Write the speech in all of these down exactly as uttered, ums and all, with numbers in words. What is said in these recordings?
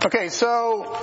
Okay, so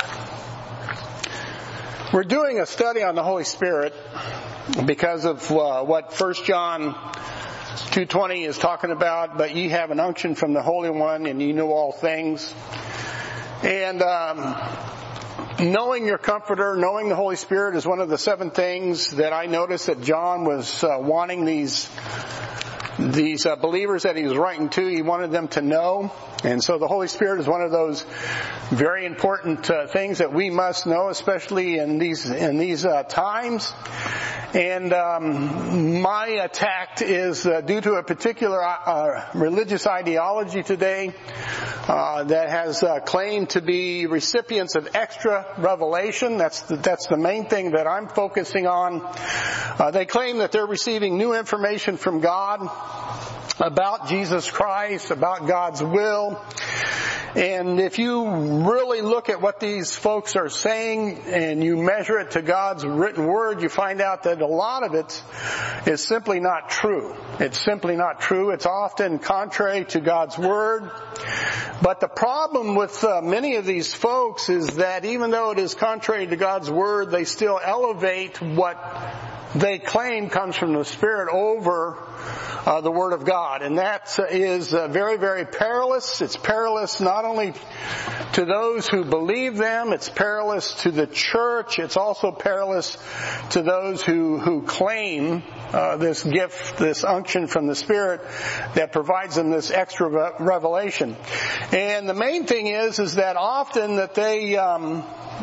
we're doing a study on the Holy Spirit because of uh, what First John two twenty is talking about. But ye have an unction from the Holy One, and ye know all things. And um, knowing your Comforter, knowing the Holy Spirit is one of the seven things that I noticed that John was uh, wanting these these uh, believers that he was writing to. He wanted them to know. And so the Holy Spirit is one of those very important uh, things that we must know, especially in these in these uh, times. And um, my attack is uh, due to a particular uh, religious ideology today uh, that has uh, claimed to be recipients of extra revelation. That's the, that's the main thing that I'm focusing on. Uh, they claim that they're receiving new information from God about Jesus Christ, about God's will. And if you really look at what these folks are saying and you measure it to God's written word, you find out that a lot of it is simply not true. It's simply not true. It's often contrary to God's word. But the problem with uh, many of these folks is that even though it is contrary to God's word, they still elevate what they claim comes from the Spirit over uh, the Word of God. And that is uh, very, very perilous. It's perilous not only to those who believe them, it's perilous to the church. It's also perilous to those who, who claim uh, this gift, this unction from the Spirit that provides them this extra re- revelation. And the main thing is, is that often that they um,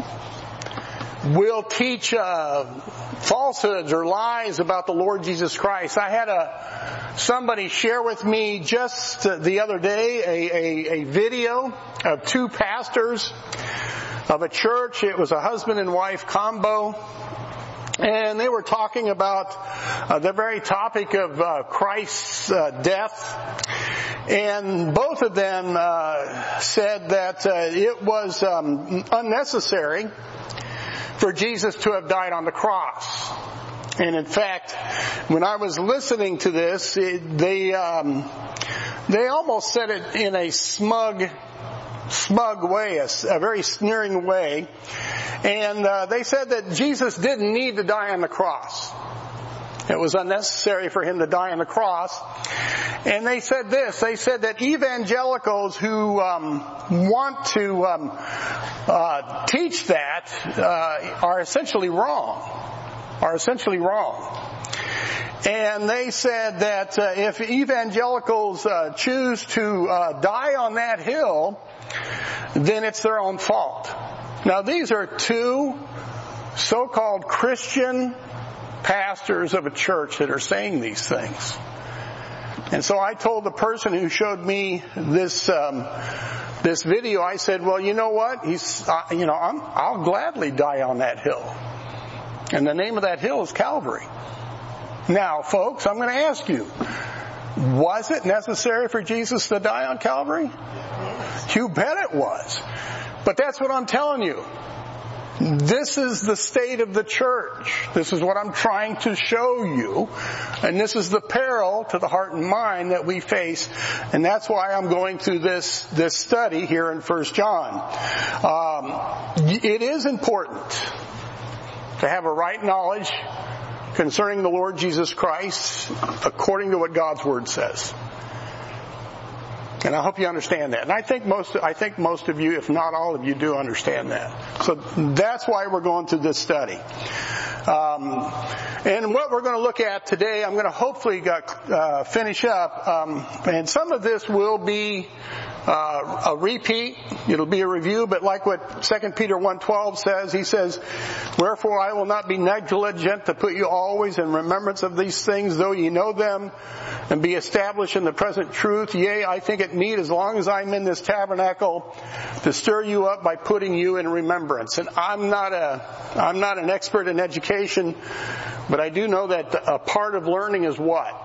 will teach uh, falsehoods or lies about the Lord Jesus Christ. I had a somebody share with me just the other day a, a, a video of two pastors of a church. It was a husband and wife combo. And they were talking about uh, the very topic of uh, Christ's uh, death. And both of them uh, said that uh, it was um, unnecessary for Jesus to have died on the cross. And in fact, when I was listening to this, it, they um, they almost said it in a smug, smug way, a, a very sneering way. And uh, they said that Jesus didn't need to die on the cross. It was unnecessary for him to die on the cross. And they said this, they said that evangelicals who um, want to um, uh, teach that uh, are essentially wrong, are essentially wrong. And they said that uh, if evangelicals uh, choose to uh, die on that hill, then it's their own fault. Now these are two so-called Christian pastors of a church that are saying these things. And so I told the person who showed me this um, this video, I said, well, you know what? He's, uh, you know, I'm, I'll gladly die on that hill. And the name of that hill is Calvary. Now, folks, I'm going to ask you, was it necessary for Jesus to die on Calvary? You bet it was. But that's what I'm telling you. This is the state of the church. This is what I'm trying to show you. And this is the peril to the heart and mind that we face. And that's why I'm going through this, this study here in First John. Um, it is important to have a right knowledge concerning the Lord Jesus Christ according to what God's Word says. And I hope you understand that. And I think most, I think most of you, if not all of you, do understand that. So that's why we're going through this study. Um, and what we're going to look at today, I'm going to hopefully got, uh, finish up. Um, and some of this will be uh, a repeat. It'll be a review, but like what Second Peter one twelve says, he says, wherefore I will not be negligent to put you always in remembrance of these things, though ye know them, and be established in the present truth. Yea, I think it meet, as long as I'm in this tabernacle, to stir you up by putting you in remembrance. And I'm not a, I'm not an expert in education, but I do know that a part of learning is what?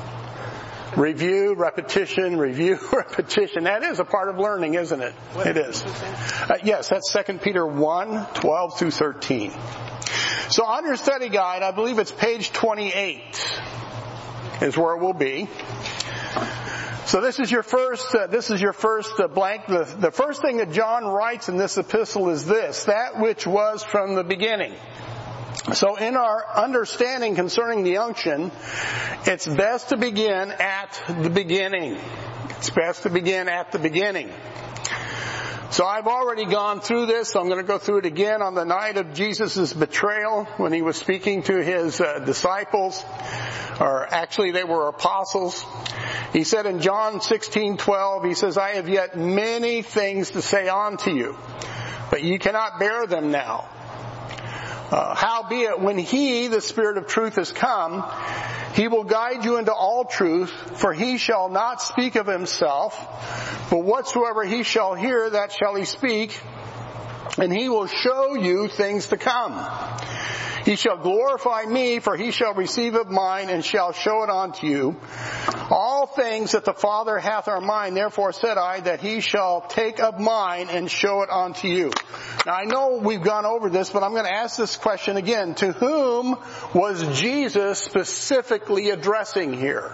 Review, repetition, review, repetition. That is a part of learning, isn't it? It is. Uh, yes, that's Second Peter one, twelve through thirteen. So on your study guide, I believe it's page twenty-eight is where it will be. So this is your first, uh, this is your first uh, blank. The, the first thing that John writes in this epistle is this: that which was from the beginning. So in our understanding concerning the unction, it's best to begin at the beginning. It's best to begin at the beginning. So I've already gone through this, so I'm going to go through it again on the night of Jesus' betrayal when he was speaking to his uh, disciples, or actually they were apostles. He said in John sixteen twelve, he says, I have yet many things to say unto you, but ye cannot bear them now. Uh, howbeit, when he, the Spirit of truth, is come, he will guide you into all truth, for he shall not speak of himself, but whatsoever he shall hear, that shall he speak, and he will show you things to come. He shall glorify me, for he shall receive of mine, and shall show it unto you. All things that the Father hath are mine, therefore said I, that he shall take of mine, and show it unto you. Now I know we've gone over this, but I'm going to ask this question again. To whom was Jesus specifically addressing here?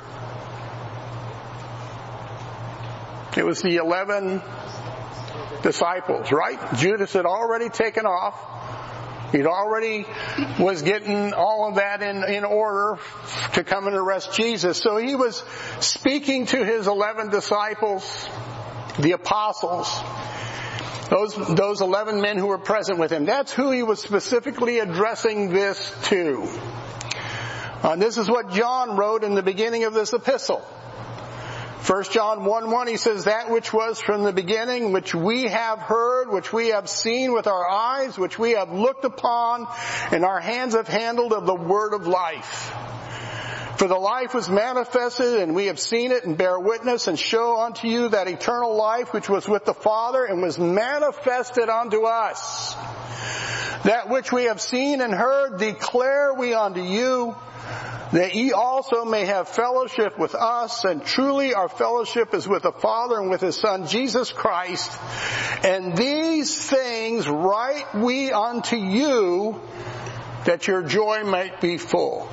It was the eleven disciples, right? Judas had already taken off. He'd already was getting all of that in, in order to come and arrest Jesus. So he was speaking to his eleven disciples, the apostles, those, those eleven men who were present with him. That's who he was specifically addressing this to. And this is what John wrote in the beginning of this epistle. First John one one, he says, that which was from the beginning, which we have heard, which we have seen with our eyes, which we have looked upon, and our hands have handled of the word of life. For the life was manifested, and we have seen it, and bear witness, and show unto you that eternal life which was with the Father, and was manifested unto us. That which we have seen and heard declare we unto you, that ye also may have fellowship with us, and truly our fellowship is with the Father and with His Son, Jesus Christ. And these things write we unto you, that your joy might be full.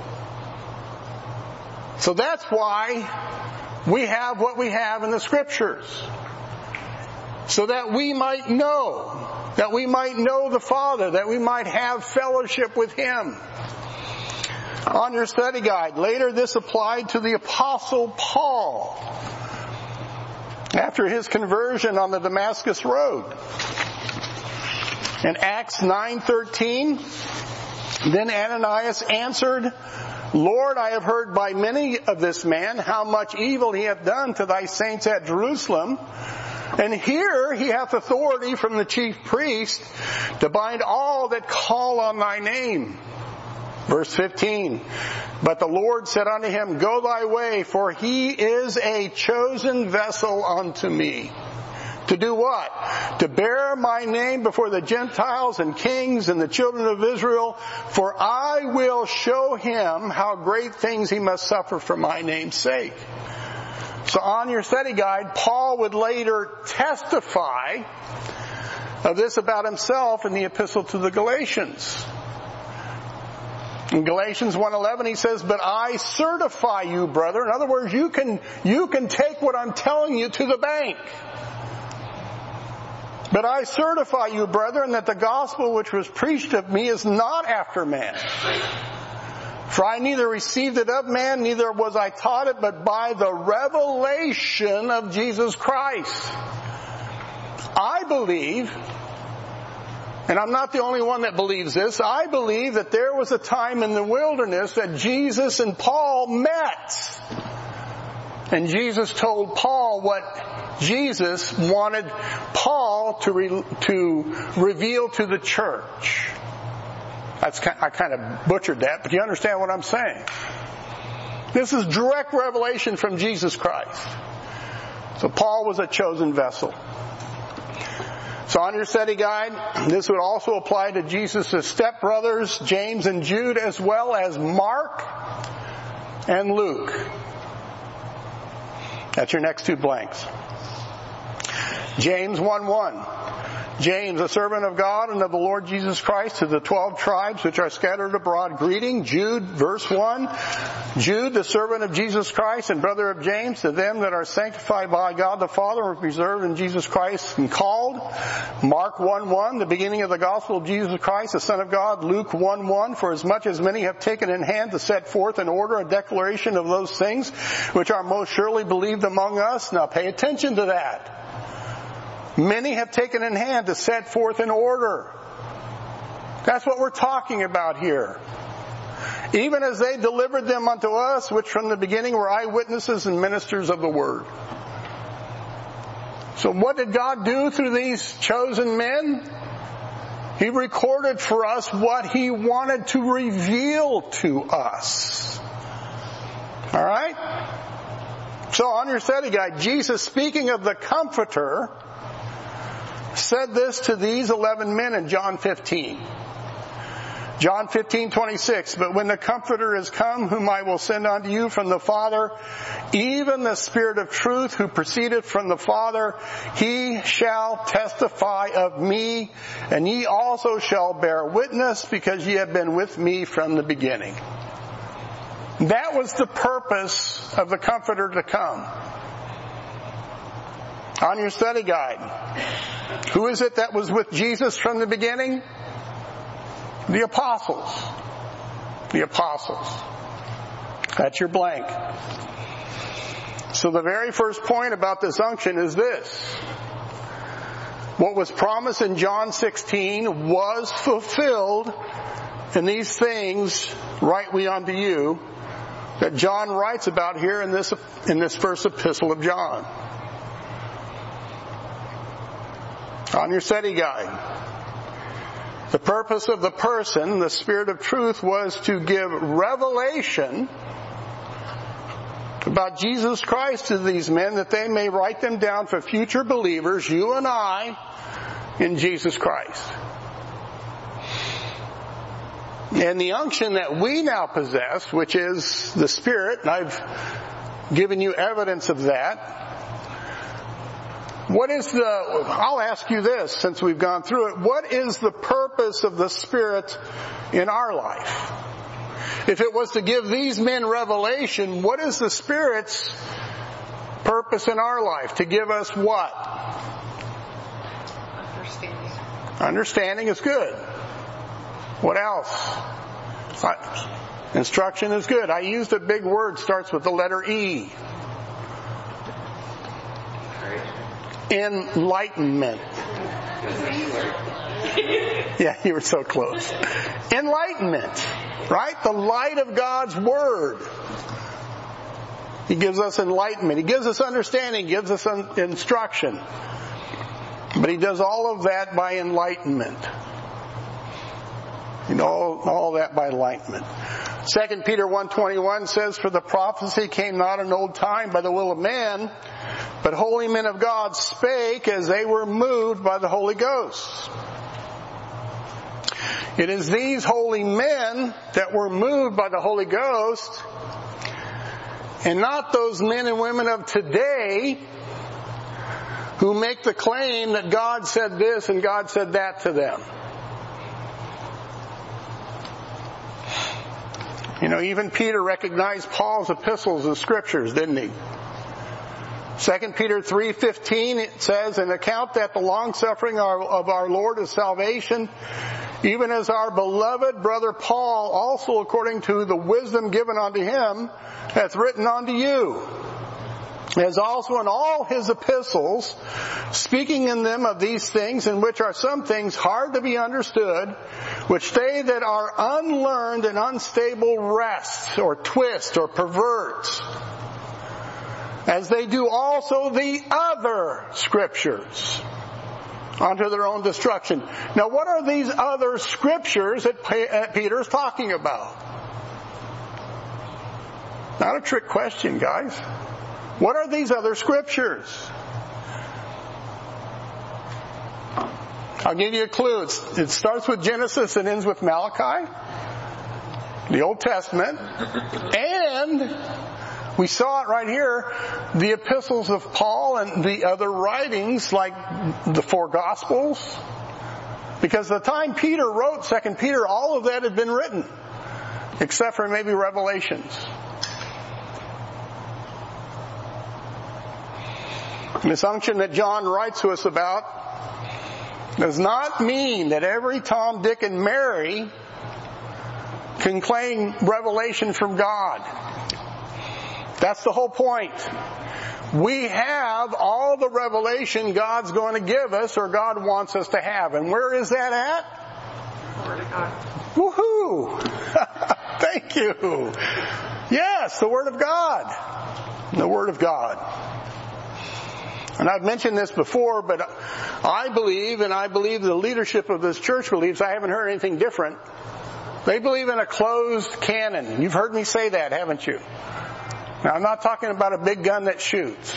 So that's why we have what we have in the Scriptures. So that we might know, that we might know the Father, that we might have fellowship with Him. On your study guide, later this applied to the Apostle Paul after his conversion on the Damascus Road. In Acts nine thirteen, then Ananias answered, Lord, I have heard by many of this man how much evil he hath done to thy saints at Jerusalem. And here he hath authority from the chief priest to bind all that call on thy name. Verse fifteen, but the Lord said unto him, go thy way, for he is a chosen vessel unto me. To do what? To bear my name before the Gentiles and kings and the children of Israel, for I will show him how great things he must suffer for my name's sake. So on your study guide, Paul would later testify of this about himself in the epistle to the Galatians. In Galatians one eleven he says, but I certify you, brother. In other words, you can, you can take what I'm telling you to the bank. But I certify you, brethren, that the gospel which was preached of me is not after man. For I neither received it of man, neither was I taught it, but by the revelation of Jesus Christ. I believe, and I'm not the only one that believes this, I believe that there was a time in the wilderness that Jesus and Paul met. And Jesus told Paul what Jesus wanted Paul to re, to reveal to the church. That's kind, I kind of butchered that, but you understand what I'm saying. This is direct revelation from Jesus Christ. So Paul was a chosen vessel. So on your study guide, this would also apply to Jesus' stepbrothers, James and Jude, as well as Mark and Luke. That's your next two blanks. James one one. James, a servant of God and of the Lord Jesus Christ, to the twelve tribes which are scattered abroad, greeting. Jude, verse one. Jude, the servant of Jesus Christ and brother of James, to them that are sanctified by God the Father, and preserved in Jesus Christ and called. Mark one one, the beginning of the gospel of Jesus Christ, the Son of God. Luke one one, for as much as many have taken in hand to set forth in order a declaration of those things which are most surely believed among us. Now pay attention to that. Many have taken in hand to set forth in order. That's what we're talking about here. Even as they delivered them unto us, which from the beginning were eyewitnesses and ministers of the word. So what did God do through these chosen men? He recorded for us what He wanted to reveal to us. Alright? So on your study guide, Jesus, speaking of the Comforter, said this to these eleven men in John fifteen. John fifteen twenty-six, but when the Comforter is come, whom I will send unto you from the Father, even the Spirit of truth who proceedeth from the Father, He shall testify of me, and ye also shall bear witness, because ye have been with me from the beginning. That was the purpose of the Comforter to come. On your study guide, who is it that was with Jesus from the beginning? The apostles. The apostles. That's your blank. So the very first point about this unction is this. What was promised in John sixteen was fulfilled in these things write we unto you that John writes about here in this, in this first epistle of John. On your study guide, the purpose of the person, the Spirit of truth, was to give revelation about Jesus Christ to these men, that they may write them down for future believers, you and I, in Jesus Christ. And the unction that we now possess, which is the Spirit, and I've given you evidence of that. What is the, I'll ask you this since we've gone through it, what is the purpose of the Spirit in our life? If it was to give these men revelation, what is the Spirit's purpose in our life? To give us what? Understanding. Understanding is good. What else? Instruction is good. I used a big word, starts with the letter E. Enlightenment. Yeah, you were so close. Enlightenment, right? The light of God's Word. He gives us enlightenment. He gives us understanding. He gives us instruction. But He does all of that by enlightenment. You know, all, all that by enlightenment. Second Peter one twenty-one says, for the prophecy came not in old time by the will of man, but holy men of God spake as they were moved by the Holy Ghost. It is these holy men that were moved by the Holy Ghost, and not those men and women of today who make the claim that God said this and God said that to them. You know, even Peter recognized Paul's epistles as scriptures, didn't he? Second Peter three fifteen, it says, an account that the long-suffering of our Lord is salvation, even as our beloved brother Paul, also according to the wisdom given unto him, hath written unto you, as also in all his epistles, speaking in them of these things, in which are some things hard to be understood, which they that are unlearned and unstable wrest, or twist, or pervert, as they do also the other scriptures, unto their own destruction. Now what are these other scriptures that Peter's talking about? Not a trick question, guys. What are these other scriptures? I'll give you a clue. It's, it starts with Genesis and ends with Malachi, the Old Testament, and We saw it right here, the epistles of Paul and the other writings like the four Gospels. Because the time Peter wrote Second Peter, all of that had been written, except for maybe Revelations. And this unction that John writes to us about does not mean that every Tom, Dick, and Mary can claim revelation from God. That's the whole point. We have all the revelation God's going to give us or God wants us to have. And where is that at? Word of God. Woohoo! Thank you. Yes, the Word of God. The Word of God. And I've mentioned this before, but I believe, and I believe the leadership of this church believes, I haven't heard anything different. They believe in a closed canon. You've heard me say that, haven't you? Now, I'm not talking about a big gun that shoots.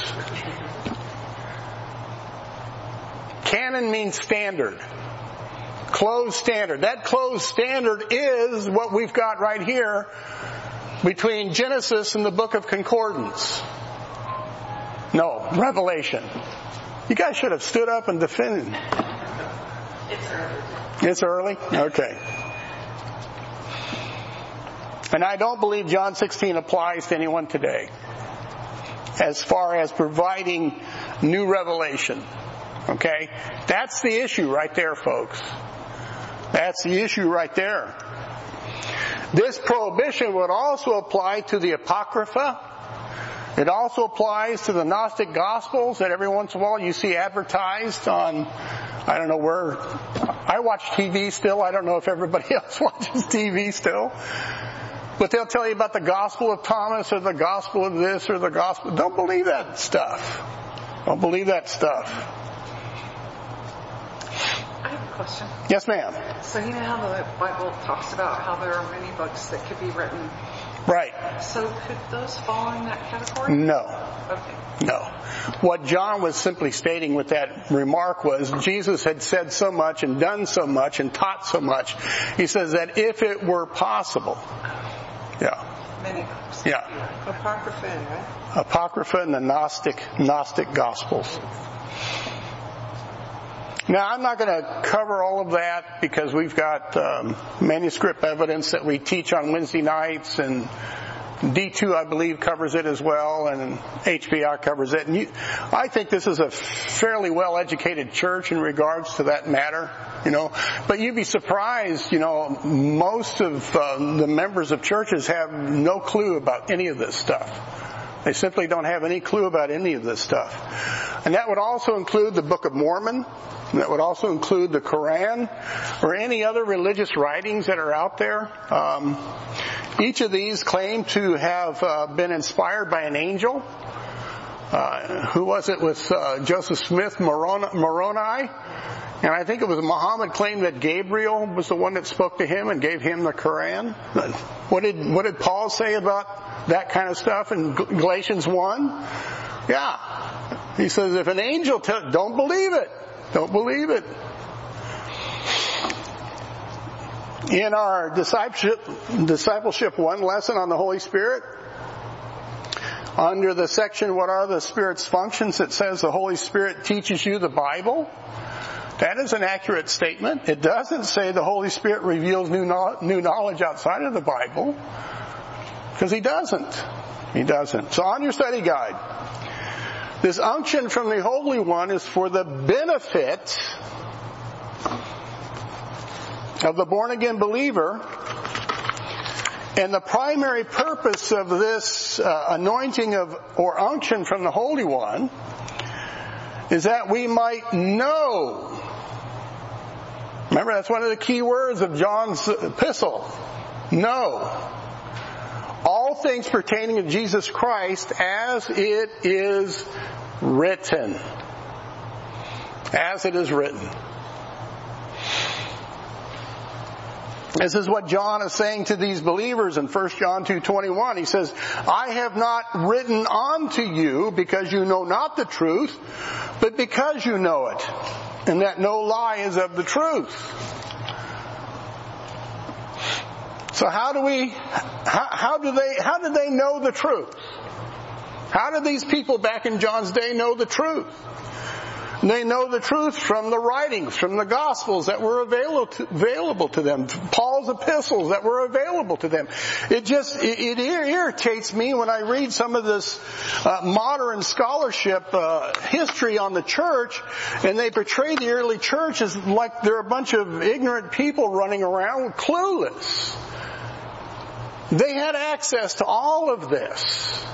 Canon means standard. Closed standard. That closed standard is what we've got right here between Genesis and the book of Concordance. No, Revelation. You guys should have stood up and defended. It's early. It's early? Okay. And I don't believe John sixteen applies to anyone today as far as providing new revelation. Okay? That's the issue right there, folks. That's the issue right there. This prohibition would also apply to the Apocrypha. It also applies to the Gnostic Gospels that every once in a while you see advertised on, I don't know where, I watch T V still. I don't know if everybody else watches T V still. But they'll tell you about the Gospel of Thomas or the Gospel of this or the Gospel. Don't believe that stuff. Don't believe that stuff. I have a question. Yes, ma'am. So you know how the Bible talks about how there are many books that could be written? Right. So could those fall in that category? No. Okay. No. What John was simply stating with that remark was Jesus had said so much and done so much and taught so much. He says that if it were possible. Yeah. Many books. Yeah. Apocrypha, right? Apocrypha and the Gnostic, Gnostic Gospels. Now, I'm not going to cover all of that because we've got um, manuscript evidence that we teach on Wednesday nights, and D two, I believe, covers it as well, and H B I covers it. And you, I think this is a fairly well-educated church in regards to that matter, you know. But you'd be surprised, you know, most of uh, the members of churches have no clue about any of this stuff. They simply don't have any clue about any of this stuff. And that would also include the Book of Mormon. And that would also include the Quran or any other religious writings that are out there. Um, each of these claim to have uh, been inspired by an angel. Uh, who was it with uh, Joseph Smith Moroni? Moroni? And I think it was Muhammad claimed that Gabriel was the one that spoke to him and gave him the Quran. What did what did Paul say about that kind of stuff in Galatians one? Yeah. He says, if an angel tells, don't believe it. Don't believe it. In our discipleship, discipleship one lesson on the Holy Spirit, under the section, what are the Spirit's functions, it says the Holy Spirit teaches you the Bible. That is an accurate statement. It doesn't say the Holy Spirit reveals new new knowledge outside of the Bible, because He doesn't. He doesn't. So on your study guide, this unction from the Holy One is for the benefit of the born-again believer, and the primary purpose of this uh, anointing of or unction from the Holy One is that we might know. Remember, that's one of the key words of John's epistle. Know. All things pertaining to Jesus Christ as it is written. As it is written. This is what John is saying to these believers in First John two twenty-one. He says, I have not written unto you because you know not the truth, but because you know it, and that no lie is of the truth. So how do we, how, how do they, how do they know the truth? How did these people back in John's day know the truth? They know the truth from the writings, from the Gospels that were available to, available to them, Paul's epistles that were available to them. It just, it, it irritates me when I read some of this uh, modern scholarship uh, history on the church, and they portray the early church as like they're a bunch of ignorant people running around clueless. They had access to all of this.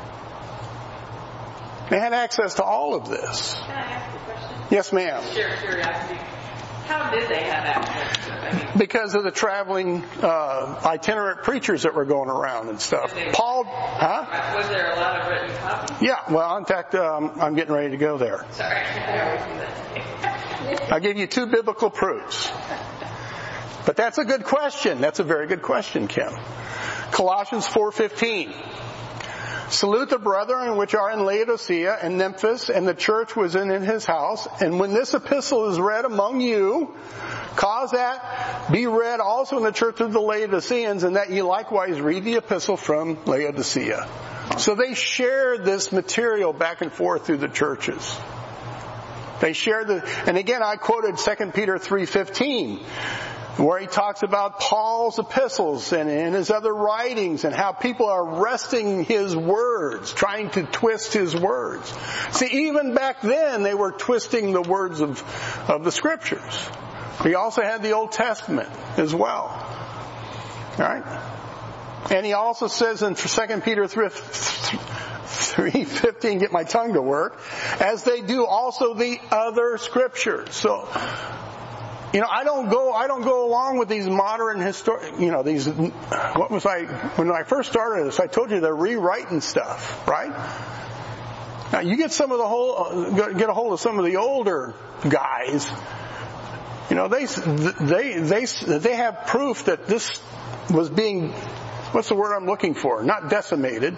They had access to all of this. Can I ask a question? Yes, ma'am. Sheer curiosity. How did they have access to it? I mean, because of the traveling uh, itinerant preachers that were going around and stuff. They, Paul, huh? Was there a lot of written copies? Yeah, well, in fact, um, I'm getting ready to go there. Sorry, I always do that. I'll give you two biblical proofs. But that's a good question. That's a very good question, Kim. Colossians four fifteen. Salute the brethren which are in Laodicea and Memphis, and the church was in, in his house. And when this epistle is read among you, cause that be read also in the church of the Laodiceans, and that ye likewise read the epistle from Laodicea. So they shared this material back and forth through the churches. They shared the, and again I quoted Second Peter three fifteen. Where he talks about Paul's epistles and, and his other writings and how people are wresting his words, trying to twist his words. See, even back then they were twisting the words of, of the scriptures. He also had the Old Testament as well. Alright? And he also says in Second Peter three fifteen, get my tongue to work, as they do also the other scriptures. So, you know, I don't go, I don't go along with these modern historic, you know, these, what was I, when I first started this, I told you they're rewriting stuff, right? Now you get some of the whole, get a hold of some of the older guys, you know, they, they, they, they have proof that this was being, what's the word I'm looking for? Not decimated.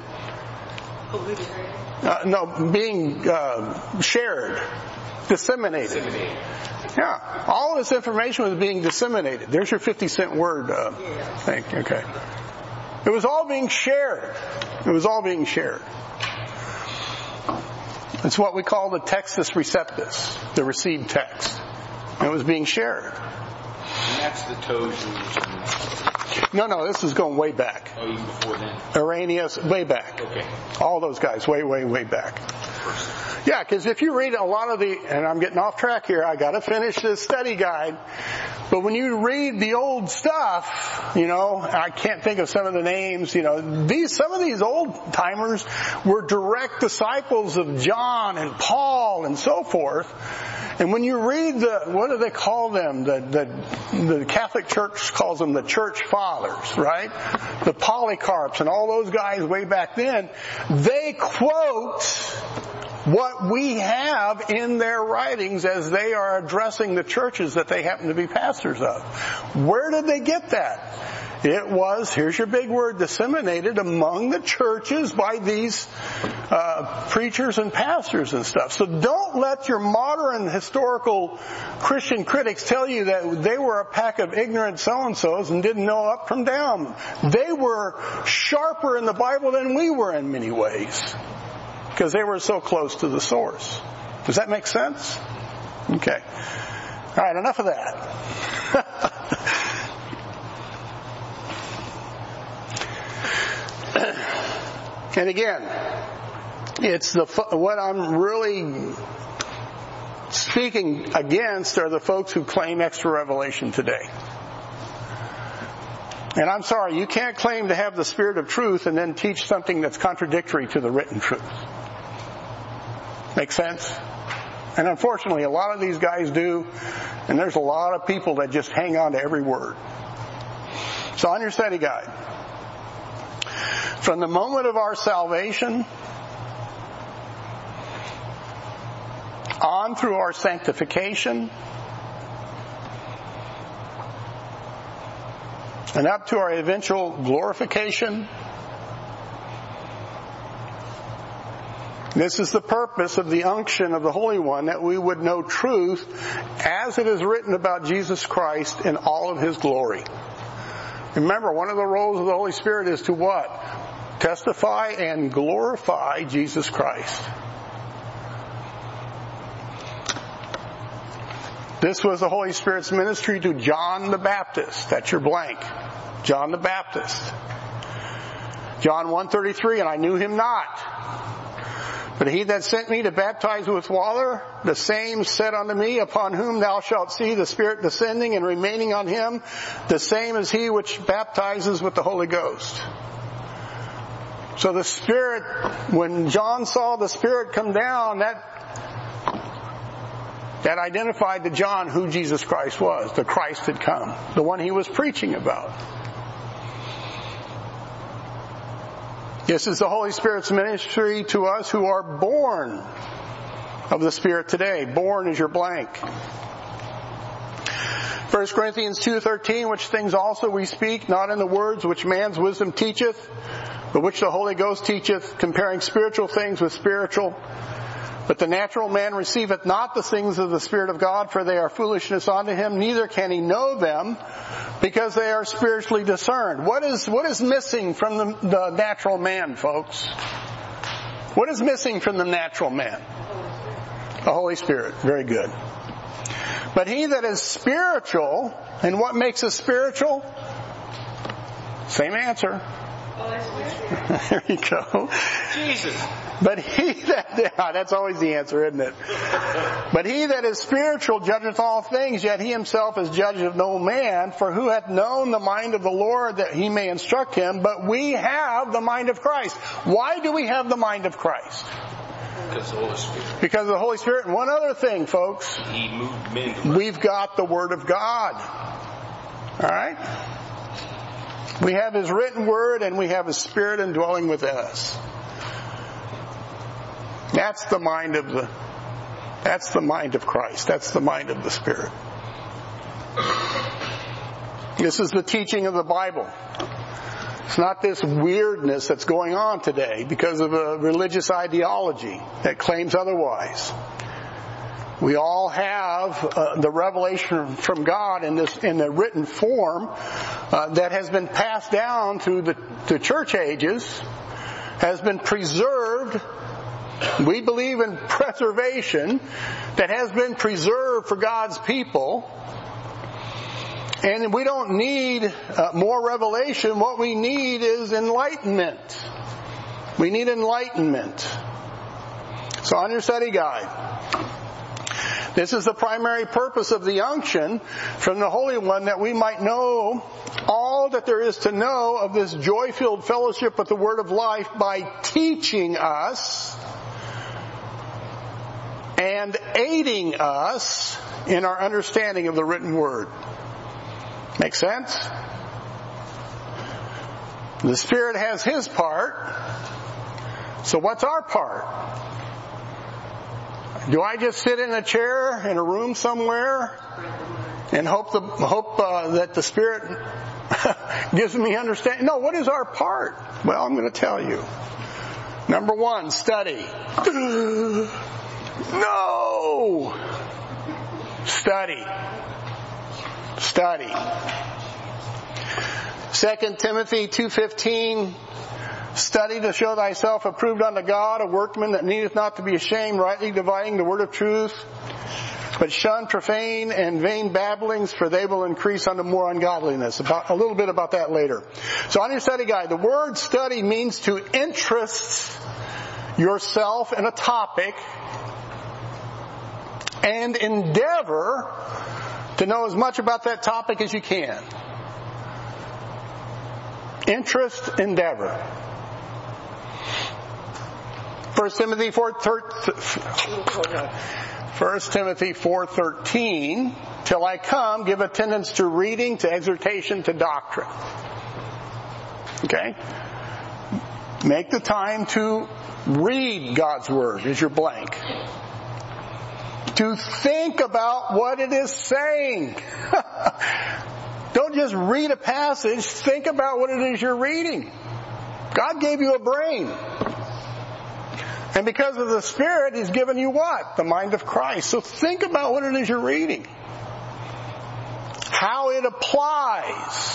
Uh, no, being, uh, shared. Disseminated. Disseminated. Yeah. All this information was being disseminated. There's your fifty cent word, uh, thing. Okay. It was all being shared. It was all being shared. It's what we call the textus receptus, the received text. It was being shared. And that's the Tosians. No, no, this is going way back. Oh, even before then. Irenaeus, way back. Okay. All those guys, way, way, way back. Yeah, because if you read a lot of the, and I'm getting off track here, I got to finish this study guide. But when you read the old stuff, you know, I can't think of some of the names. You know, these some of these old timers were direct disciples of John and Paul and so forth. And when you read the, what do they call them? The the the Catholic Church calls them the Church Fathers, right? The Polycarps and all those guys way back then. They quote what we have in their writings as they are addressing the churches that they happen to be pastors of. Where did they get that? It was, here's your big word, disseminated among the churches by these uh, preachers and pastors and stuff. So don't let your modern historical Christian critics tell you that they were a pack of ignorant so-and-sos and didn't know up from down. They were sharper in the Bible than we were in many ways, because they were so close to the source. Does that make sense? Okay. All right, enough of that. And again, it's the what I'm really speaking against are the folks who claim extra revelation today. And I'm sorry, you can't claim to have the Spirit of truth and then teach something that's contradictory to the written truth. Make sense? And unfortunately, a lot of these guys do, and there's a lot of people that just hang on to every word. So on your study guide, from the moment of our salvation on through our sanctification and up to our eventual glorification, this is the purpose of the unction of the Holy One, that we would know truth as it is written about Jesus Christ in all of His glory. Remember, one of the roles of the Holy Spirit is to what? testify and glorify Jesus Christ. This was the Holy Spirit's ministry to John the Baptist. That's your blank. John the Baptist. John one thirty-three, and I knew him not. But he that sent me to baptize with water, the same said unto me, upon whom thou shalt see the Spirit descending and remaining on him, the same is he which baptizes with the Holy Ghost. So the Spirit, when John saw the Spirit come down, that that identified to John who Jesus Christ was. The Christ had come. The one he was preaching about. This is the Holy Spirit's ministry to us who are born of the Spirit today. Born is your blank. First Corinthians two thirteen, which things also we speak, not in the words which man's wisdom teacheth, but which the Holy Ghost teacheth, comparing spiritual things with spiritual. But the natural man receiveth not the things of the Spirit of God, for they are foolishness unto him, neither can he know them, because they are spiritually discerned. What is, what is missing from the, the natural man, folks? What is missing from the natural man? The Holy Spirit. Very good. But he that is spiritual, and what makes us spiritual? Same answer. There you go. Jesus. But he that, yeah, that's always the answer, isn't it? But he that is spiritual judgeth all things, yet he himself is judged of no man. For who hath known the mind of the Lord that he may instruct him? But we have the mind of Christ. Why do we have the mind of Christ? Because of the Holy Spirit. Because of the Holy Spirit. And one other thing, folks. He moved men to We've got the Word of God. Alright? We have His written Word and we have His Spirit indwelling within us. That's the mind of the, that's the mind of Christ. That's the mind of the Spirit. This is the teaching of the Bible. It's not this weirdness that's going on today because of a religious ideology that claims otherwise. We all have uh, the revelation from God in this, in the written form uh, that has been passed down through the, the church ages, has been preserved. We believe in preservation that has been preserved for God's people. And we don't need uh, more revelation. What we need is enlightenment. We need enlightenment. So on your study guide, this is the primary purpose of the unction from the Holy One, that we might know all that there is to know of this joy-filled fellowship with the Word of life by teaching us and aiding us in our understanding of the written Word. Make sense? The Spirit has His part. So what's our part? Do I just sit in a chair in a room somewhere and hope the hope uh, that the Spirit gives me understanding? No, what is our part? Well, I'm going to tell you. Number one, study. No! Study. Study. Second Timothy two fifteen, study to show thyself approved unto God, a workman that needeth not to be ashamed, rightly dividing the word of truth. But shun profane and vain babblings, for they will increase unto more ungodliness. About, a little bit about that later. So on your study guide, the word study means to interest yourself in a topic and endeavor to know as much about that topic as you can. Interest, endeavor. First Timothy four thirteen, till I come, give attendance to reading, to exhortation, to doctrine. Okay? Make the time to read God's Word is your blank. To think about what it is saying. Don't just read a passage, think about what it is you're reading. God gave you a brain. And because of the Spirit, He's given you what? The mind of Christ. So think about what it is you're reading. How it applies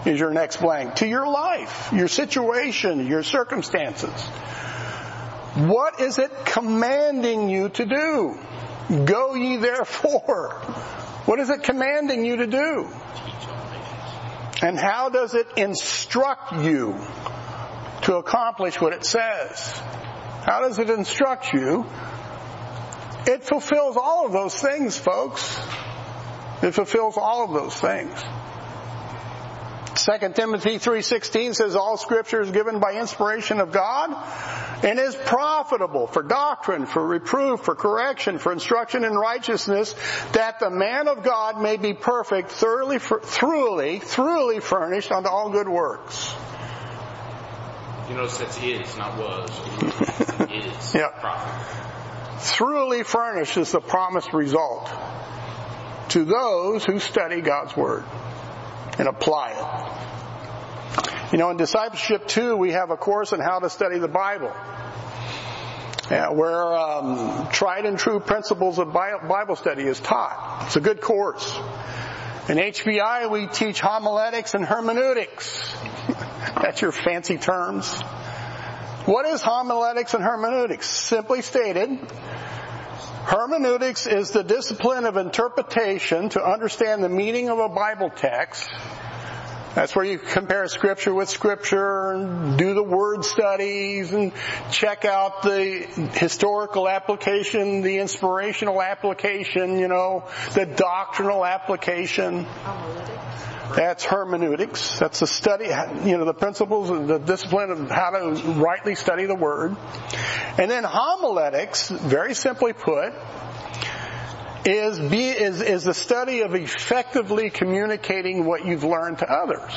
is your next blank. To your life, your situation, your circumstances. What is it commanding you to do? Go ye therefore. What is it commanding you to do? And how does it instruct you to accomplish what it says? How does it instruct you? It fulfills all of those things, folks. It fulfills all of those things. Second Timothy three sixteen says, all Scripture is given by inspiration of God and is profitable for doctrine, for reproof, for correction, for instruction in righteousness, that the man of God may be perfect, thoroughly, thoroughly, thoroughly furnished unto all good works. You notice that's is, not was. Is. Yep. Profit. Thoroughly furnished is the promised result to those who study God's Word and apply it. You know, in Discipleship two, we have a course on how to study the Bible, yeah, where um, tried and true principles of Bible study is taught. It's a good course. In H B I, we teach homiletics and hermeneutics. That's your fancy terms. What is homiletics and hermeneutics? Simply stated, hermeneutics is the discipline of interpretation to understand the meaning of a Bible text. That's where you compare Scripture with Scripture and do the word studies and check out the historical application, the inspirational application, you know, the doctrinal application. That's hermeneutics. That's the study, you know, the principles and the discipline of how to rightly study the Word. And then homiletics, very simply put, is be is is the study of effectively communicating what you've learned to others.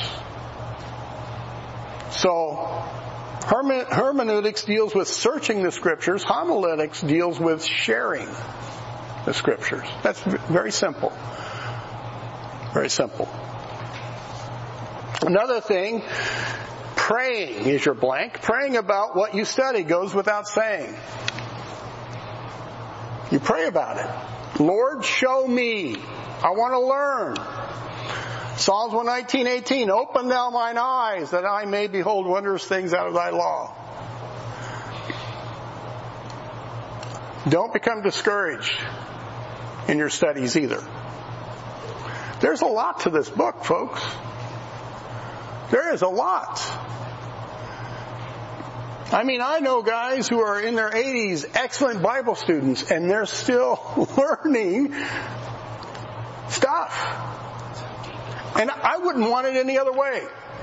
So hermeneutics deals with searching the Scriptures. Homiletics deals with sharing the Scriptures. That's very simple. Very simple. Another thing, praying is your blank. Praying about what you study goes without saying. You pray about it. Lord, show me. I want to learn. Psalms one nineteen eighteen, open thou mine eyes that I may behold wondrous things out of thy law. Don't become discouraged in your studies either. There's a lot to this book, folks. There is a lot. I mean, I know guys who are in their eighties, excellent Bible students, and they're still learning stuff. And I wouldn't want it any other way.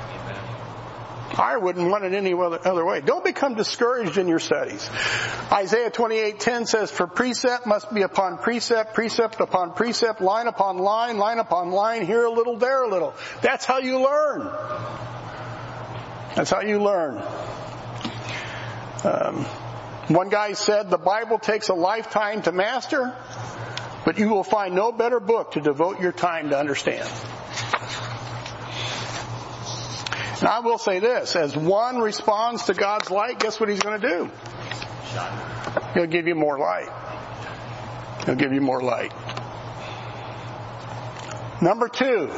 I wouldn't want it any other way. Don't become discouraged in your studies. Isaiah twenty-eight ten says, for precept must be upon precept, precept upon precept, line upon line, line upon line, here a little, there a little. That's how you learn. That's how you learn. Um, one guy said, the Bible takes a lifetime to master, but you will find no better book to devote your time to understand. And I will say this, as one responds to God's light, guess what he's going to do? He'll give you more light. He'll give you more light. Number two,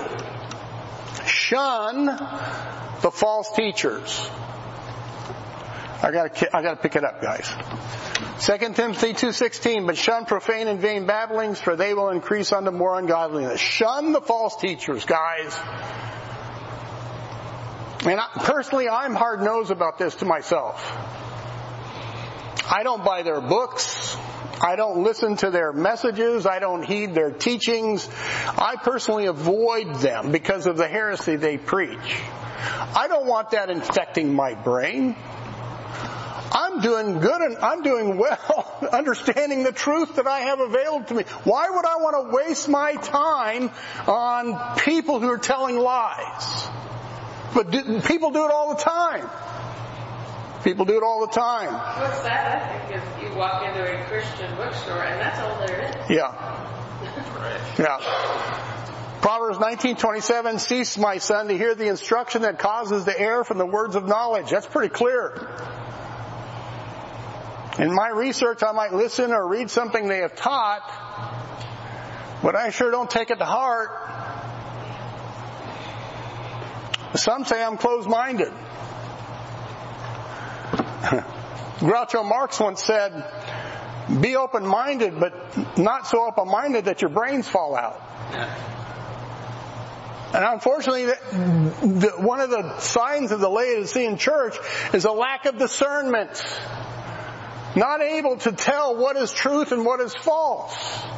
shun the false teachers. I gotta, I gotta pick it up, guys. Second Timothy two sixteen, but shun profane and vain babblings, for they will increase unto more ungodliness. Shun the false teachers, guys. And I, personally, I'm hard-nosed about this to myself. I don't buy their books. I don't listen to their messages. I don't heed their teachings. I personally avoid them because of the heresy they preach. I don't want that infecting my brain. I'm doing good and I'm doing well understanding the truth that I have available to me. Why would I want to waste my time on people who are telling lies? But do, people do it all the time. People do it all the time. What's that? I think if you walk into a Christian bookstore and that's all there is. Yeah. Yeah. Proverbs nineteen twenty-seven, cease, my son, to hear the instruction that causes the error from the words of knowledge. That's pretty clear. In my research, I might listen or read something they have taught, but I sure don't take it to heart. Some say I'm closed-minded. Groucho Marx once said, be open-minded, but not so open-minded that your brains fall out. And unfortunately, the, the, one of the signs of the Laodicean church is a lack of discernment. Not able to tell what is truth and what is false.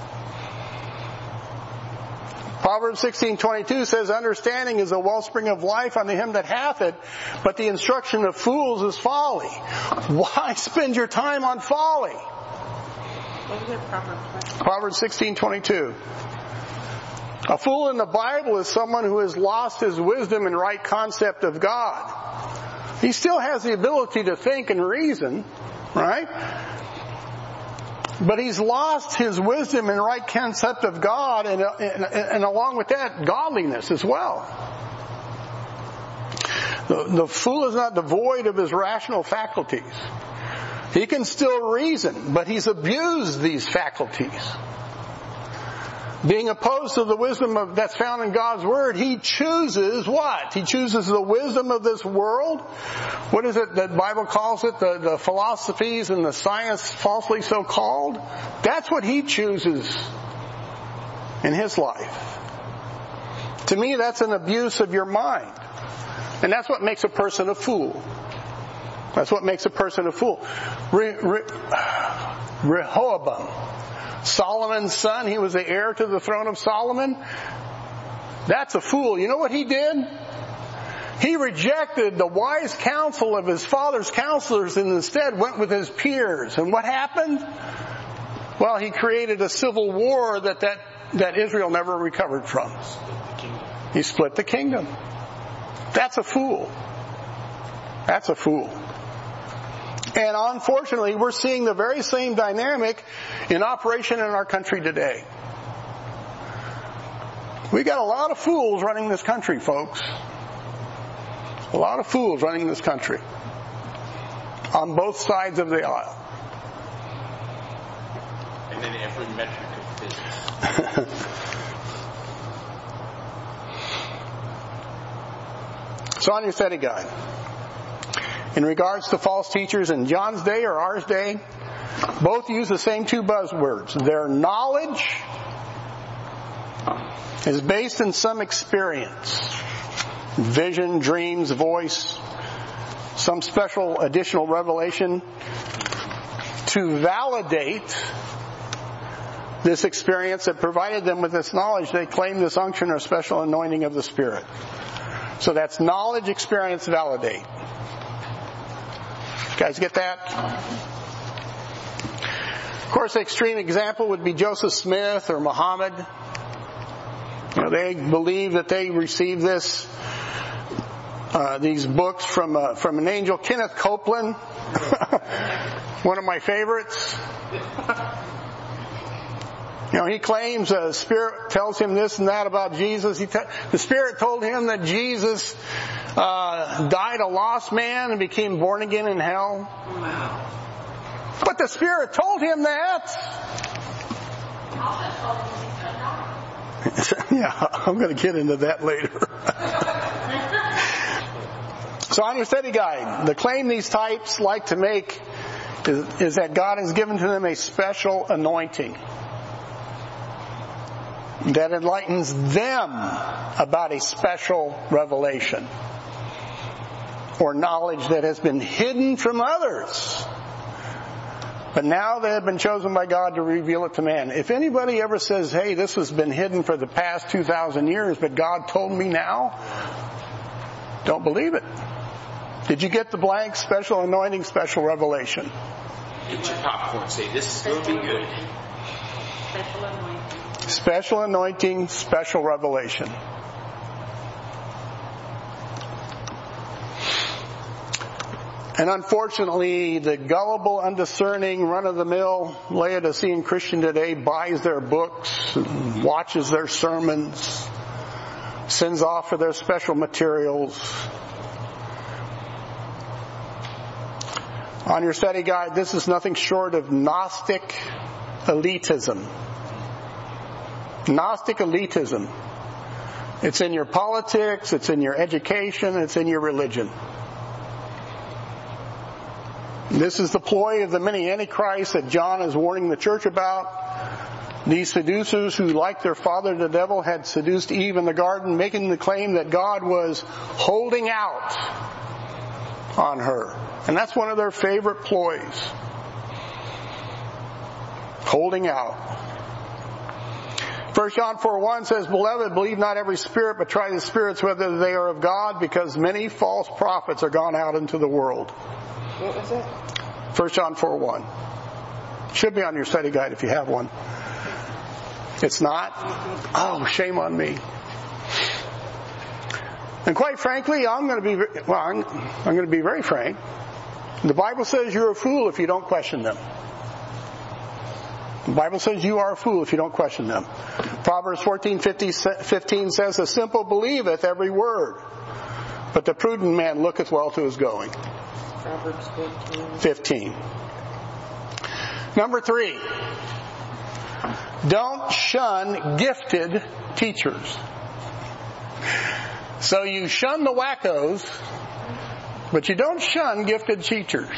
Proverbs sixteen twenty-two says, understanding is the wellspring of life unto him that hath it, but the instruction of fools is folly. Why spend your time on folly? What is it, Proverbs? Proverbs sixteen twenty-two. A fool in the Bible is someone who has lost his wisdom and right concept of God. He still has the ability to think and reason, right? But he's lost his wisdom and right concept of God, and, and, and along with that, godliness as well. The, the fool is not devoid of his rational faculties. He can still reason, but he's abused these faculties. Being opposed to the wisdom of, that's found in God's Word, he chooses what? He chooses the wisdom of this world. What is it that the Bible calls it? The, the philosophies and the science falsely so called? That's what he chooses in his life. To me, that's an abuse of your mind. And that's what makes a person a fool. That's what makes a person a fool. Re, Re, Rehoboam, Solomon's son, he was the heir to the throne of Solomon. That's a fool. You know what he did? He rejected the wise counsel of his father's counselors and instead went with his peers. And what happened? Well, he created a civil war that, that, that Israel never recovered from. He split the kingdom. That's a fool. That's a fool. And unfortunately, we're seeing the very same dynamic in operation in our country today. We got a lot of fools running this country, folks. A lot of fools running this country. On both sides of the aisle. And in every metric of business. So on your study guide. In regards to false teachers in John's day or ours day, both use the same two buzzwords. Their knowledge is based in some experience. Vision, dreams, voice, some special additional revelation. To validate this experience that provided them with this knowledge, they claim this unction or special anointing of the Spirit. So that's knowledge, experience, validate. Guys get that? Of course, the extreme example would be Joseph Smith or Muhammad. You know, they believe that they received this, uh, these books from uh, from an angel, Kenneth Copeland, one of my favorites. You know, he claims the Spirit tells him this and that about Jesus. He te- the Spirit told him that Jesus uh, died a lost man and became born again in hell. Wow. But the Spirit told him that. Yeah, I'm going to get into that later. So on your study guide, the claim these types like to make is, is that God has given to them a special anointing that enlightens them about a special revelation or knowledge that has been hidden from others. But now they have been chosen by God to reveal it to man. If anybody ever says, hey, this has been hidden for the past two thousand years, but God told me now, don't believe it. Did you get the blank? Special anointing, special revelation. Get your popcorn. Say, this is going to be good. Special anointing. Special anointing, special revelation. And unfortunately, the gullible, undiscerning, run-of-the-mill Laodicean Christian today buys their books, and watches their sermons, sends off for their special materials. On your study guide, this is nothing short of Gnostic elitism. Gnostic elitism. It's in your politics, it's in your education, it's in your religion. This is the ploy of the many antichrists that John is warning the church about. These seducers who, like their father the devil, had seduced Eve in the garden, making the claim that God was holding out on her. And that's one of their favorite ploys. Holding out. First John four one says, Beloved, believe not every spirit, but try the spirits whether they are of God, because many false prophets are gone out into the world. What was it? First John four one. Should be on your study guide if you have one. It's not? Oh, shame on me. And quite frankly, I'm going to be, well, I'm, I'm going to be very frank. The Bible says you're a fool if you don't question them. The Bible says you are a fool if you don't question them. Proverbs fourteen fifteen says, The simple believeth every word, but the prudent man looketh well to his going. Proverbs fourteen. fifteen. Number three. Don't shun gifted teachers. So you shun the wackos, but you don't shun gifted teachers.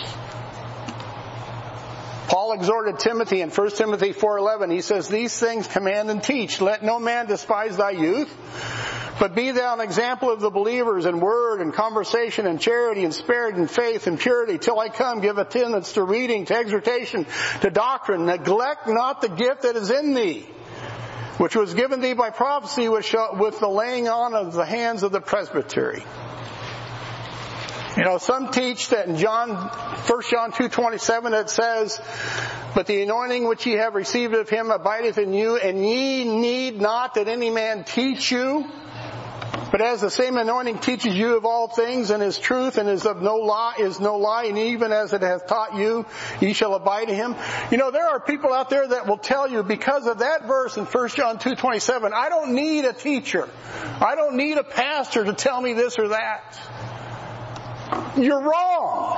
Paul exhorted Timothy in First Timothy four eleven. He says, These things command and teach. Let no man despise thy youth, but be thou an example of the believers in word and conversation and charity and spirit and faith and purity. Till I come, give attendance to reading, to exhortation, to doctrine. Neglect not the gift that is in thee, which was given thee by prophecy with the laying on of the hands of the presbytery. You know, some teach that in John, First John two twenty-seven it says, But the anointing which ye have received of him abideth in you, and ye need not that any man teach you. But as the same anointing teaches you of all things, and is truth, and is of no lie, is no lie, and even as it hath taught you, ye shall abide in him. You know, there are people out there that will tell you, because of that verse in First John two twenty-seven, I don't need a teacher. I don't need a pastor to tell me this or that. You're wrong.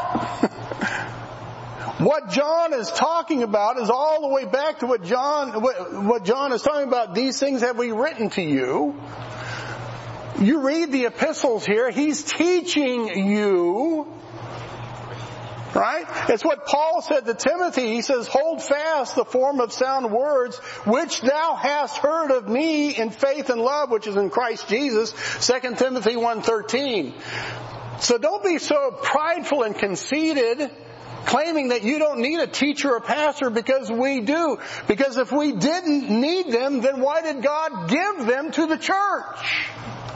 What John is talking about is all the way back to what John, what John is talking about. These things have we written to you. You read the epistles here, he's teaching you, right? It's what Paul said to Timothy. He says, Hold fast the form of sound words, which thou hast heard of me in faith and love, which is in Christ Jesus. Second Timothy one thirteen. So don't be so prideful and conceited, claiming that you don't need a teacher or a pastor, because we do. Because if we didn't need them, then why did God give them to the church?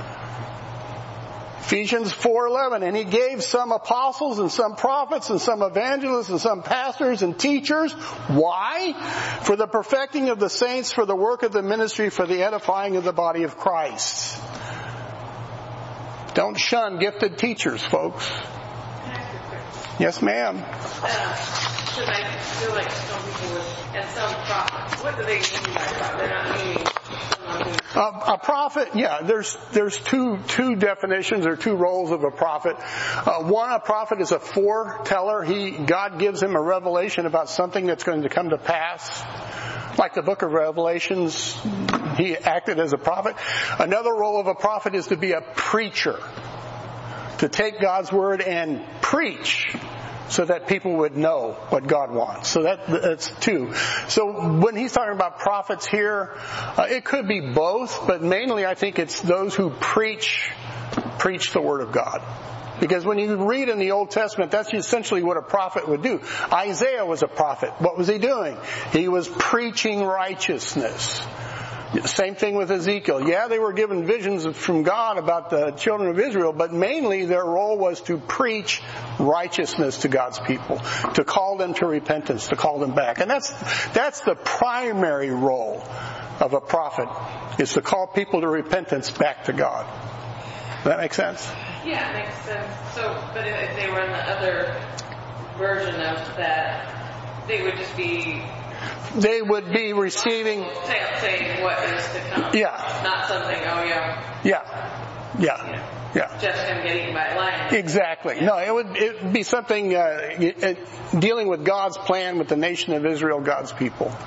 Ephesians four eleven, and he gave some apostles and some prophets and some evangelists and some pastors and teachers. Why? For the perfecting of the saints, for the work of the ministry, for the edifying of the body of Christ. Don't shun gifted teachers, folks. Yes, ma'am. Because I feel like some people would, and some prophets, what do they mean by that? They're not meaning someone who... Uh, a prophet, yeah, there's there's two two definitions or two roles of a prophet. Uh, one, a prophet is a foreteller. He God gives him a revelation about something that's going to come to pass. Like the book of Revelations, he acted as a prophet. Another role of a prophet is to be a preacher. To take God's word and preach so that people would know what God wants. So that, that's two. So when he's talking about prophets here, uh, it could be both, but mainly I think it's those who preach, preach the word of God. Because when you read in the Old Testament, that's essentially what a prophet would do. Isaiah was a prophet. What was he doing? He was preaching righteousness. Same thing with Ezekiel. Yeah, they were given visions from God about the children of Israel, but mainly their role was to preach righteousness to God's people, to call them to repentance, to call them back. And that's that's the primary role of a prophet, is to call people to repentance back to God. Does that make sense? Yeah, it makes sense. So, but if they were in the other version of that, they would just be... They would be receiving... saying what is to come. Yeah. Not something, oh yeah. Yeah. Yeah. Yeah. Just him getting by lions. Exactly. Yeah. No, it would it would be something uh, it, dealing with God's plan with the nation of Israel, God's people.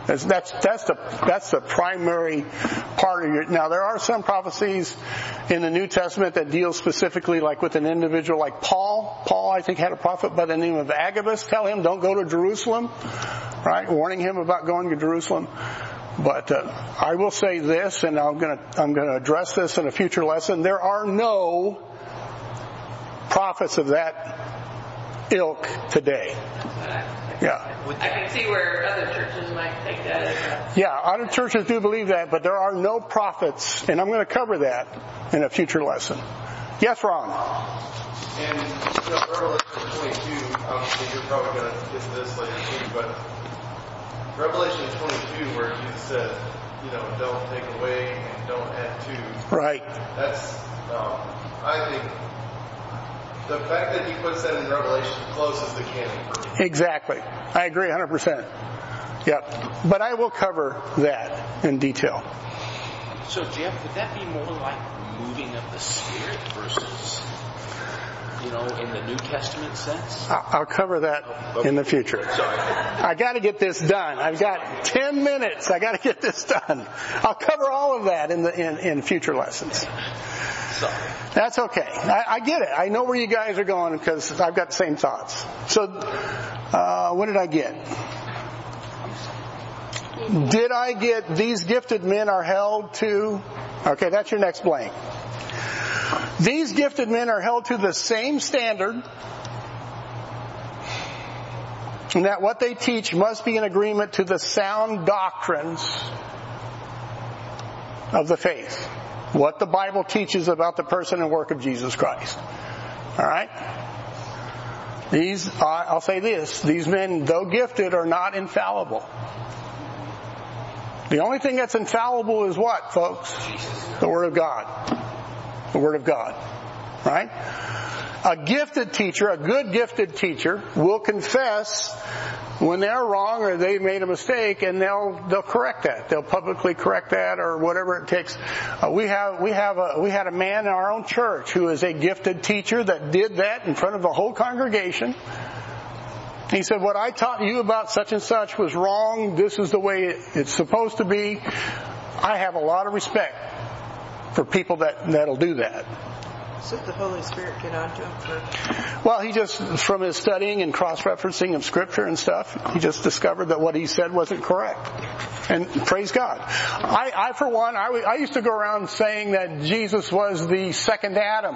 That's, that's, that's the, that's the primary part of your, now there are some prophecies in the New Testament that deal specifically like with an individual like Paul. Paul, I think, had a prophet by the name of Agabus tell him, don't go to Jerusalem, right? Warning him about going to Jerusalem. But, uh, I will say this, and I'm gonna, I'm gonna address this in a future lesson. There are no prophets of that ilk today. Yeah. I can see where other churches might take that as a... Yeah, other churches do believe that, but there are no prophets, and I'm going to cover that in a future lesson. Yes, Ron? And you know, Revelation twenty-two, obviously you're probably going to get to this later too, but Revelation twenty-two, where Jesus says, you know, don't take away and don't add to. Right. That's, um, I think, the fact that he puts that in Revelation closes the canon for me. Exactly. I agree one hundred percent. Yep. But I will cover that in detail. So, Jeff, would that be more like moving of the Spirit versus, you know, in the New Testament sense? I'll cover that in the future. Sorry. I got to get this done. I've got ten minutes. I got to get this done. I'll cover all of that in the in, in future lessons. Sorry. That's okay. I, I get it. I know where you guys are going because I've got the same thoughts. So, uh, what did I get? Did I get these gifted men are held to? Okay, that's your next blank. These gifted men are held to the same standard, and that what they teach must be in agreement to the sound doctrines of the faith. What the Bible teaches about the person and work of Jesus Christ. All right? These, I'll say this, these men, though gifted, are not infallible. The only thing that's infallible is what, folks? The Word of God. The Word of God. Right? A gifted teacher, a good gifted teacher, will confess when they're wrong or they made a mistake, and they'll they'll correct that. They'll publicly correct that, or whatever it takes. Uh, we have we have a we had a man in our own church who is a gifted teacher that did that in front of the whole congregation. He said, "What I taught you about such and such was wrong. This is the way it's supposed to be." I have a lot of respect for people that that'll do that. So the Holy Spirit get onto him first? Well, he just, from his studying and cross-referencing of Scripture and stuff, he just discovered that what he said wasn't correct. And praise God. I, I for one, I, I used to go around saying that Jesus was the second Adam.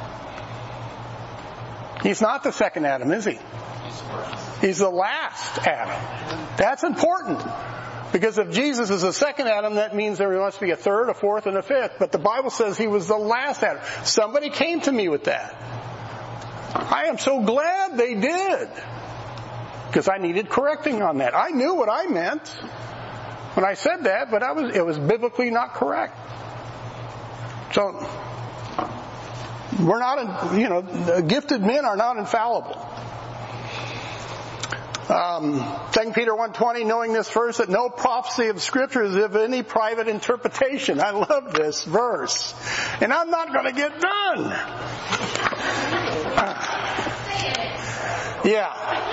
He's not the second Adam, is he? He's the last Adam. That's important. Because if Jesus is the second Adam, that means there must be a third, a fourth, and a fifth. But the Bible says he was the last Adam. Somebody came to me with that. I am so glad they did. Because I needed correcting on that. I knew what I meant when I said that, but I was, it was biblically not correct. So, we're not, you know, gifted men are not infallible. Um, Second Peter one twenty, knowing this verse, that no prophecy of Scripture is of any private interpretation. I love this verse. And I'm not going to get done. Uh, yeah.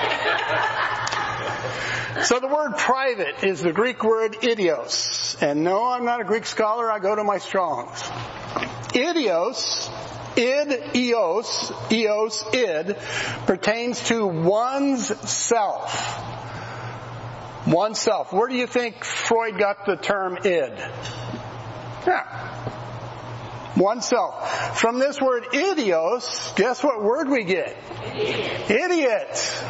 So the word private is the Greek word idios. And no, I'm not a Greek scholar. I go to my Strongs. Idios, id, eos, eos, id, pertains to one's self. One's self. Where do you think Freud got the term id? Yeah. Oneself. From this word idios, guess what word we get? Idiot. Idiot.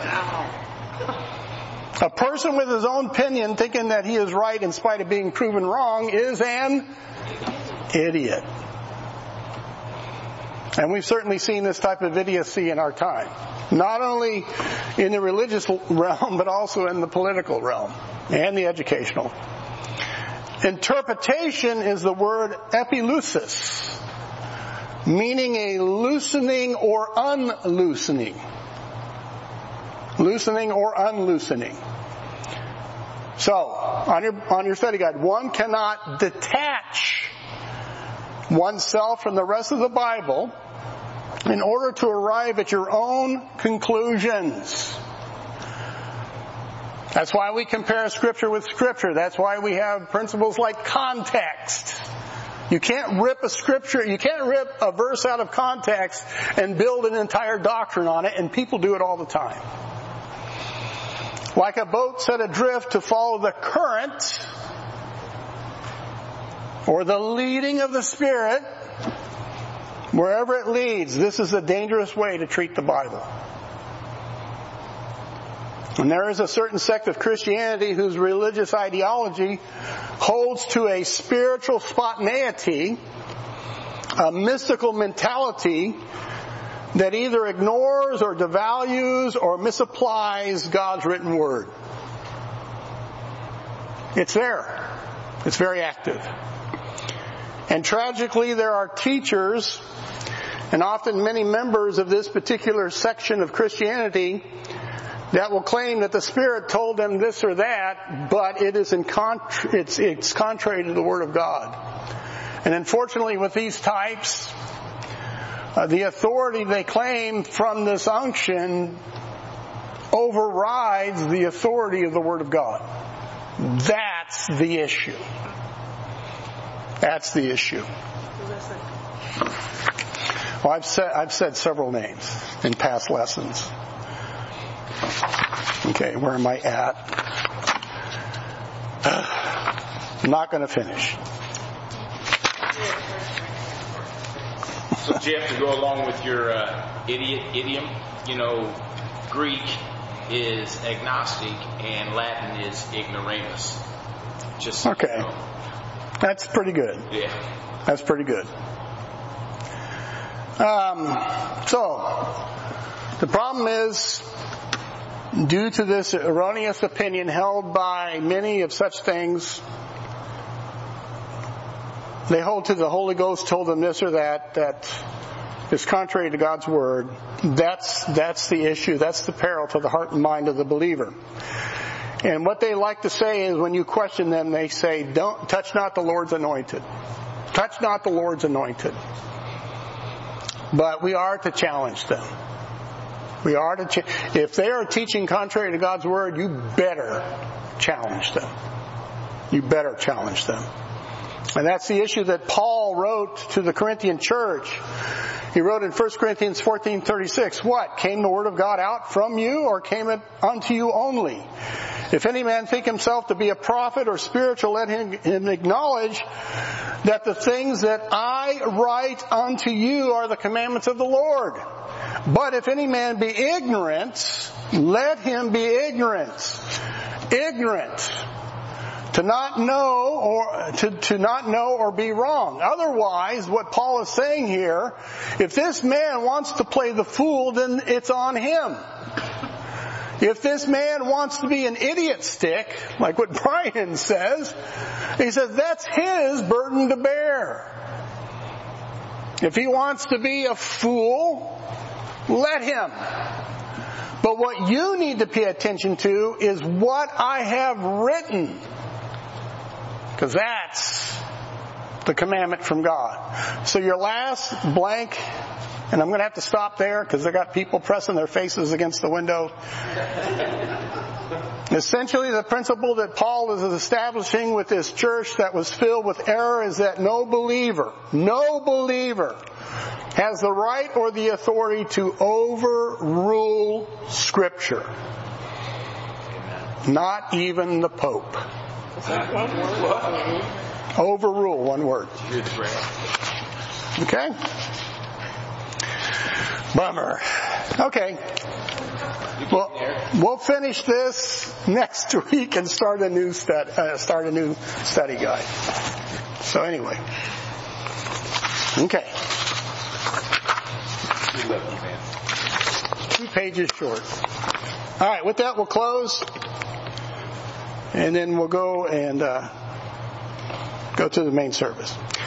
A person with his own opinion thinking that he is right in spite of being proven wrong is an idiot. And we've certainly seen this type of idiocy in our time. Not only in the religious realm, but also in the political realm and the educational. Interpretation is the word epilusis, meaning a loosening or unloosening. Loosening or unloosening. So, on your, on your study guide, one cannot detach oneself from the rest of the Bible in order to arrive at your own conclusions. That's why we compare Scripture with Scripture. That's why we have principles like context. You can't rip a scripture, you can't rip a verse out of context and build an entire doctrine on it, and people do it all the time. Like a boat set adrift to follow the current or the leading of the Spirit, wherever it leads, this is a dangerous way to treat the Bible. And there is a certain sect of Christianity whose religious ideology holds to a spiritual spontaneity, a mystical mentality that either ignores or devalues or misapplies God's written word. It's there. It's very active. And tragically, there are teachers, and often many members of this particular section of Christianity, that will claim that the Spirit told them this or that, but it is in contra- it's, it's contrary to the Word of God. And unfortunately with these types, uh, the authority they claim from this unction overrides the authority of the Word of God. That's the issue. That's the issue. Well, I've said, I've said several names in past lessons. Okay, where am I at? I'm not going to finish. So, Jeff, to go along with your uh, idiot idiom, you know, Greek is agnostic and Latin is ignoramus. Just so okay, you know. That's pretty good. Yeah, that's pretty good. Um, so the problem is, due to this erroneous opinion held by many of such things, they hold to the Holy Ghost told them this or that, that is contrary to God's Word. That's, that's the issue. That's the peril to the heart and mind of the believer. And what they like to say is when you question them, they say, don't touch not the Lord's anointed. Touch not the Lord's anointed. But we are to challenge them. We are to, ch- if they are teaching contrary to God's Word, you better challenge them. You better challenge them. And that's the issue that Paul wrote to the Corinthian church. He wrote in First Corinthians fourteen thirty-six, what? Came the Word of God out from you, or came it unto you only? If any man think himself to be a prophet or spiritual, let him, him acknowledge that the things that I write unto you are the commandments of the Lord. But if any man be ignorant, let him be ignorant. Ignorant. To not know or to, to not know or be wrong. Otherwise, what Paul is saying here, if this man wants to play the fool, then it's on him. If this man wants to be an idiot stick, like what Brian says, he says that's his burden to bear. If he wants to be a fool, let him. But what you need to pay attention to is what I have written. Because that's the commandment from God. So your last blank, and I'm going to have to stop there because I got people pressing their faces against the window. Essentially, the principle that Paul is establishing with this church that was filled with error is that no believer, no believer has the right or the authority to overrule Scripture. Not even the Pope. Overrule, one word. Okay? Bummer. Okay. Well, we'll finish this next week and start a new stud, uh, start a new study guide. So anyway. Okay. Two pages short. All right, with that we'll close. And then we'll go and uh, go to the main service.